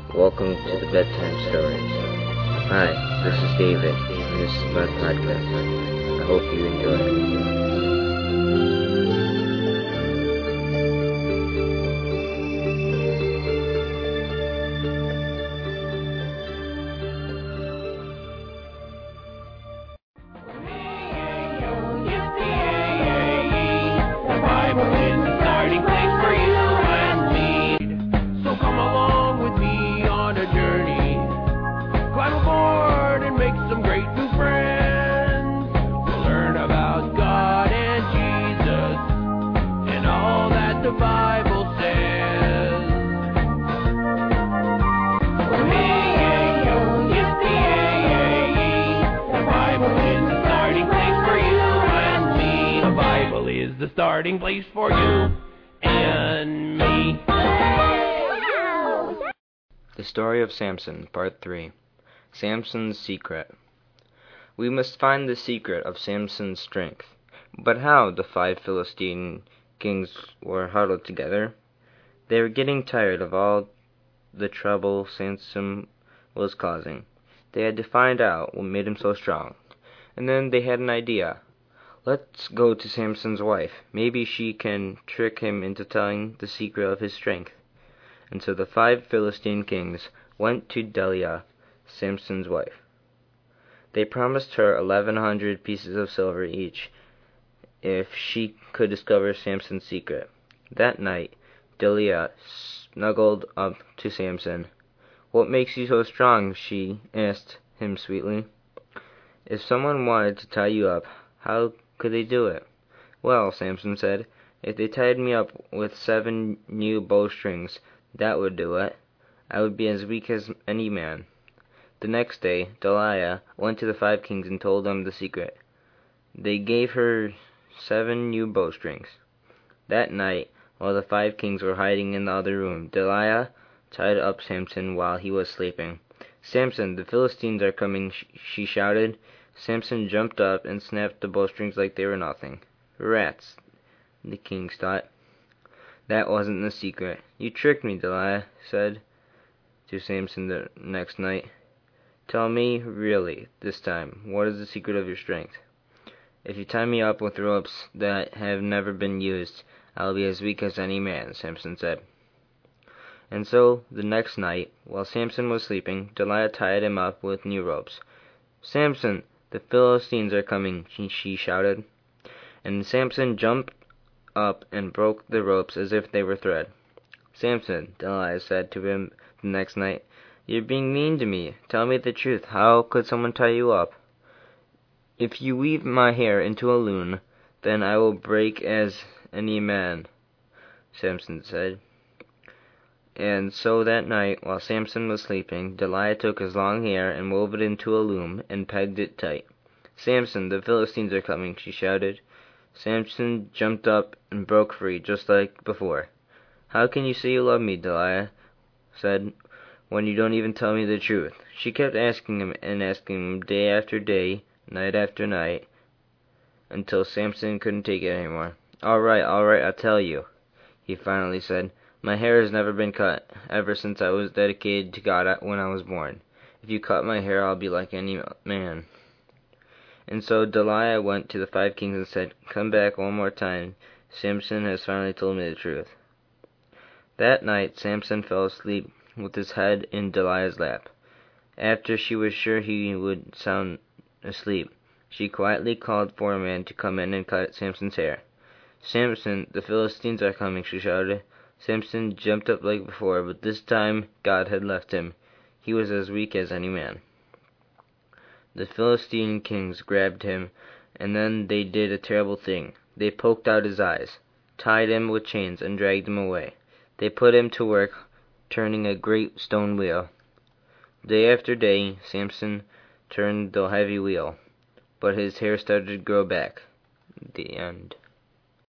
Welcome to the Bedtime Stories. Hi, this is David, and this is my podcast. I hope you enjoy. The starting place for you and me. The Story of Samson, Part 3. Samson's Secret. We must find the secret of Samson's strength. But how? The 5 Philistine kings were huddled together. They were getting tired of all the trouble Samson was causing. They had to find out what made him so strong. And then they had an idea. Let's go to Samson's wife. Maybe she can trick him into telling the secret of his strength. And so the 5 Philistine kings went to Delilah, Samson's wife. They promised her 1,100 pieces of silver each if she could discover Samson's secret. That night, Delilah snuggled up to Samson. "What makes you so strong?" she asked him sweetly. "If someone wanted to tie you up, how could they do it?" "Well," Samson said, "if they tied me up with 7 new bowstrings, that would do it. I would be as weak as any man." The next day, Delilah went to the 5 kings and told them the secret. They gave her 7 new bowstrings. That night, while the 5 kings were hiding in the other room, Delilah tied up Samson while he was sleeping. "Samson, the Philistines are coming," she shouted. Samson jumped up and snapped the bowstrings like they were nothing. "Rats," the kings thought. That wasn't the secret. "You tricked me," Delilah said to Samson the next night. "Tell me, really, this time, what is the secret of your strength?" "If you tie me up with ropes that have never been used, I'll be as weak as any man," Samson said. And so, the next night, while Samson was sleeping, Delilah tied him up with new ropes. "Samson, the Philistines are coming," she shouted. And Samson jumped up and broke the ropes as if they were thread. "Samson," Delilah said to him the next night, "you're being mean to me. Tell me the truth. How could someone tie you up?" "If you weave my hair into a loom, then I will break as any man," Samson said. And so that night, while Samson was sleeping, Delilah took his long hair and wove it into a loom and pegged it tight. "Samson, the Philistines are coming," she shouted. Samson jumped up and broke free, just like before. "How can you say you love me," Delilah said, "when you don't even tell me the truth?" She kept asking him day after day, night after night, until Samson couldn't take it anymore. All right, I'll tell you," he finally said. "My hair has never been cut, ever since I was dedicated to God when I was born. If you cut my hair, I'll be like any man." And so Delilah went to the 5 kings and said, "Come back one more time. Samson has finally told me the truth." That night Samson fell asleep with his head in Delilah's lap. After she was sure he would sound asleep, she quietly called for a man to come in and cut Samson's hair. "Samson, the Philistines are coming," she shouted. Samson jumped up like before, but this time God had left him. He was as weak as any man. The Philistine kings grabbed him, and then they did a terrible thing. They poked out his eyes, tied him with chains, and dragged him away. They put him to work turning a great stone wheel. Day after day, Samson turned the heavy wheel, but his hair started to grow back. The end.